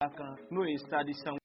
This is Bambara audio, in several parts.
n'o ye stade Sango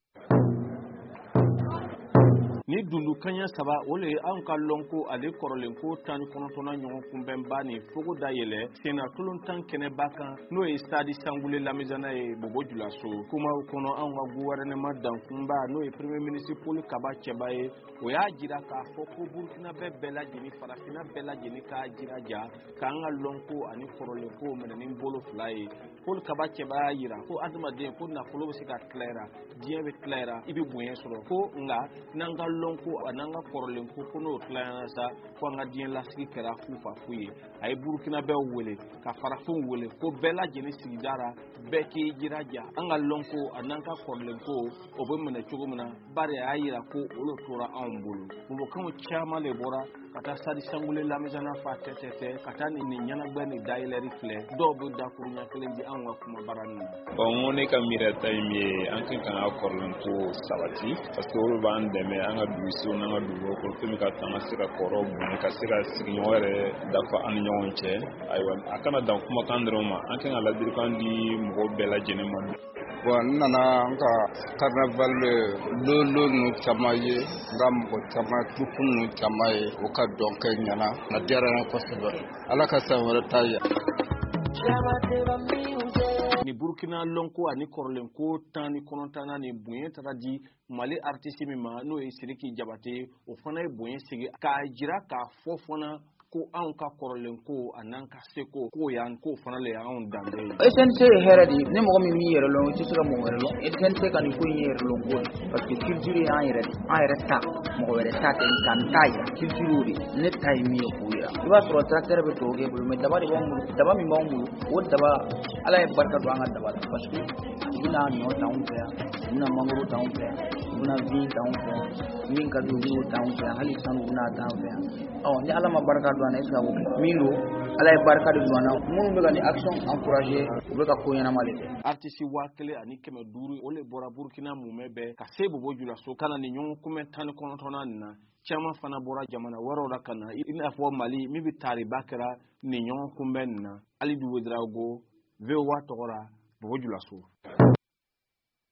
ni dundu kanya saba ole an ka lonko ale korolen ko tan konontona ɲɔgɔn kunbɛn ba ni fogo da yɛlɛ sena tulon tan kɛnɛ ba kan n'o ye stade Sangule lamizana ye Bobo Julaso kumaw kɔnɔ an ka gouvernement dankunba n'o ye premier ministre Paul Kaba Cɛba ye o y'a jira k'a fɔ ko Burkina bɛɛ lajɛlen farafina bɛɛ lajɛlen ka jiraja k'an ka lonko ani korolen ko minɛni bolo fila ye Paul Kaba Cɛba y'a jira ko adamaden ko nafolo bɛ se ka tilayira diɲɛ bɛ tilayira i bɛ bonya sɔrɔ ko nka n'an ka lonko an'an ka kɔrɔlen ko n'o tilayana sa ko an ka diɲɛ lasigi kɛra fu ye a ye Burkina bɛɛ wele ka farafinw wele ko bɛɛ lajɛlen sigidara bɛɛ k'i jiraja an ka lonko an'an ka kɔrɔlen ko o bɛ minɛ cogo min na bari a y'a jira ko olu tora anw bolo mɔgɔkanw caman de bɔra ka taa stade Sangule lamizana fa tɛtɛtɛ ka taa nin ɲɛnabɛ ni dayɛlɛri filɛ dɔw bɛ dakuru ɲɛ kelen di an ka kuma bara nin na bon ne ka miirata ye an kan ka kɔrɔlen ko sabati parce que olu b'an dɛmɛ an ka duguso n'an ka dugu ko fɛn ka taa se ka kɔrɔ bonya ka se ka sigiɲɔgɔn yɛrɛ dafa an ni ɲɔgɔn cɛ ayiwa a kana dan kumakan dɔrɔn ma an kan ka ladilikan di mɔgɔw bɛɛ lajɛlen ma bon n nana an ka carnaval lolo ninnu caman ye n ka mɔgɔ caman tukun ninnu caman ye o ka dɔn kɛ ɲana a diyara n ye kosɛbɛ ala ka san wɛrɛ ta ye ni Burkina lonko ani kɔrɔlen ko 19 ni bonya taga di Mali artiste min ma n'o ye Sidiki Jabate o fana ye bonya sigi k'a jira k'a fɔ fana ko anw ka kɔrɔlen ko an'an ka seko ko yan ko fana le anw danbe ye SNC ye hɛrɛ de ni mɔgɔ min yɛrɛ lɔn o tɛ se ka mɔgɔ wɛrɛ lɔn SNC ka nin ko in yɛrɛ lɔn ko parce que culture y'an yɛrɛ ta mɔgɔ wɛrɛ ta tɛ ka n ta yira culture de ne ta ye min ye k'o yira i b'a sɔrɔ tracteur bɛ tɔw kɛ bolo mais daba de b'anw bolo daba min b'anw bolo o daba ala ye barika don an ka daba la parce que u bɛna ɲɔ t'anw fɛ yan u bɛna mangoro t'anw fɛ yan u bɛna vin t'anw fɛ yan min ka di u b'o t'anw fɛ yan hali sanu u bɛna t'anw fɛ yan ni ala ma barika don an na est-ce que a b'o kɛ min don ala ye barika de don an na minnu bɛ ka ni action encourager u bɛ ka ko ɲɛnama de kɛ artiste 1500 o le bɔra Burkina mumɛ bɛɛ ka se Bobo Julaso kana ni ɲɔgɔn kunbɛn 19 nin na caman fana bɔra jamana wɛrɛw la ka na i n'a fɔ Mali min bɛ taariba kɛra ni ɲɔgɔn kunbɛn nin na Ali Duwe Drago VOA tɔgɔ la Bobo Julaso